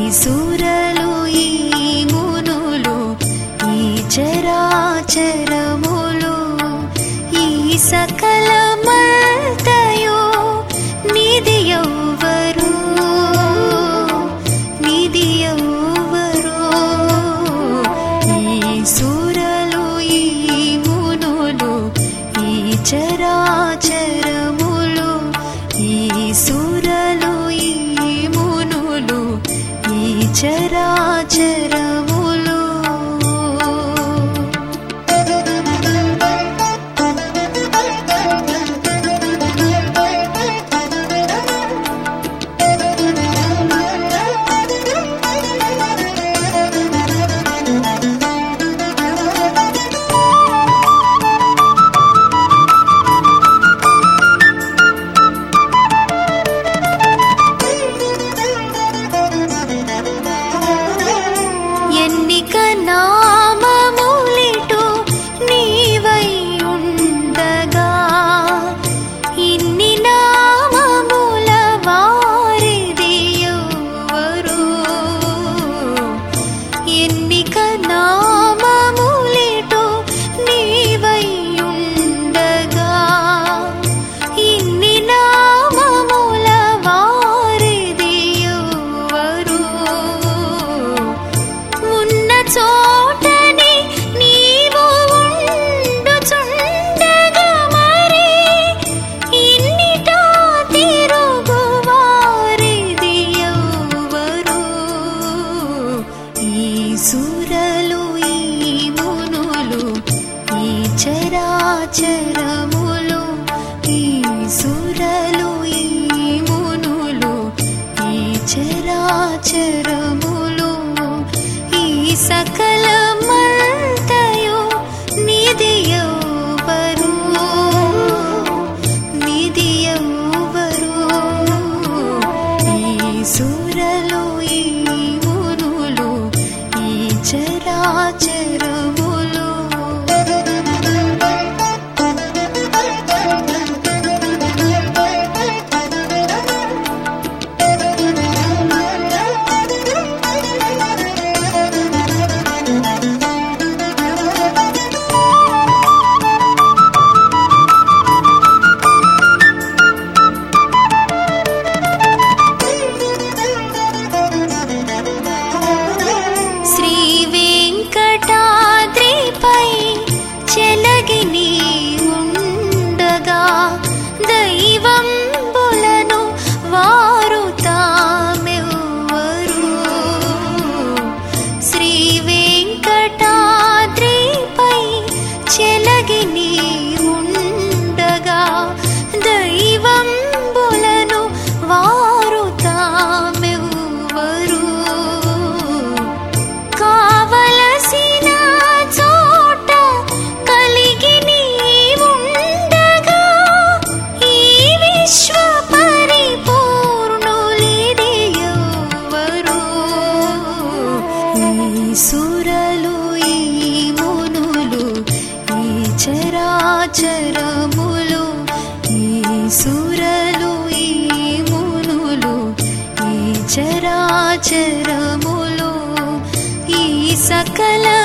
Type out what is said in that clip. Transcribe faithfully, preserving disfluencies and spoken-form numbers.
సురలు ఈ మునులు ఈ చరాచరములు ఈ సకలమంతయు నిధి ఎవ్వరు నిధి ఎవ్వరు ఈ సురలు ఈ మునులు ఈ చరాచరములు ఈ సురలు ఈ మునులు ఈ చరాచరములు ఎన్నిక నామములిటు నీవై ఉండగా ఇన్ని నామముల వారిది ఎవ్వరు ఎన్నిక నామములిటు నీవై ఉండగా ఇన్ని నామముల వారిది ఎవ్వరు ఉన్న చోటని నీవు ఉండుచుండగా మరి ఇన్నిటా తిరుగు వారిది ఎవ్వరు ఈ సురలు ఈ మునులు ఈ చరాచరములు ఈ సురలు ఈ మునులు ఈ చరాచరములు ఈ సకలమంతయు నిధి ఎవ్వరు నిధి ఎవ్వరు ఈ సురలు ఈ మునులు ఈ చరాచరములు శ్రీ వెంకటాద్రిపై చెలగి నీ ఉండగా దైవంబులను వారు తామెవ్వరు శ్రీ వెంకటాద్రిపై చెలగి నీ ఉండగా దైవంబులను వారు తామెవ్వరు కావలసిన చోట కలిగి నీ ఉండగా ఈ విశ్వ పరిపూర్ణులిది ఎవ్వరు ఈ సురలు ఈ మునులు ఈ చరాచరములు ఈ సురలు ఈ మునులు ఈ చరాచరములు ఈ సకల